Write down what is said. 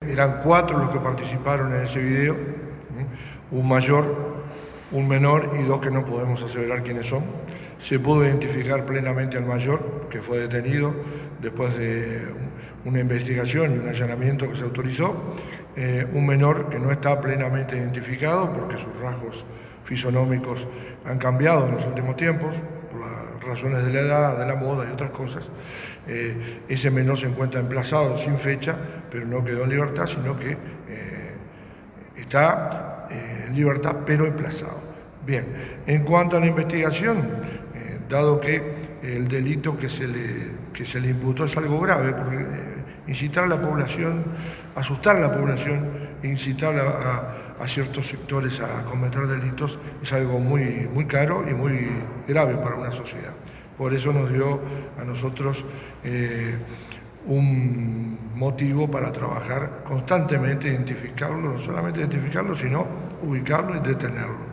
eran 4 los que participaron en ese video, un mayor, un menor y 2 que no podemos aseverar quiénes son. Se pudo identificar plenamente al mayor, que fue detenido después de una investigación y un allanamiento que se autorizó. Un menor que no está plenamente identificado porque sus rasgos fisonómicos han cambiado en los últimos tiempos, por las razones de la edad, de la moda y otras cosas. Ese menor se encuentra emplazado sin fecha, pero no quedó en libertad, sino que está en libertad, pero emplazado. Bien, en cuanto a la investigación, dado que el delito que se le imputó es algo grave, porque incitar a la población, asustar a la población, incitar a ciertos sectores a cometer delitos es algo muy caro y muy grave para una sociedad. Por eso nos dio a nosotros un motivo para trabajar constantemente, identificarlo, no solamente identificarlo, sino ubicarlo y detenerlo.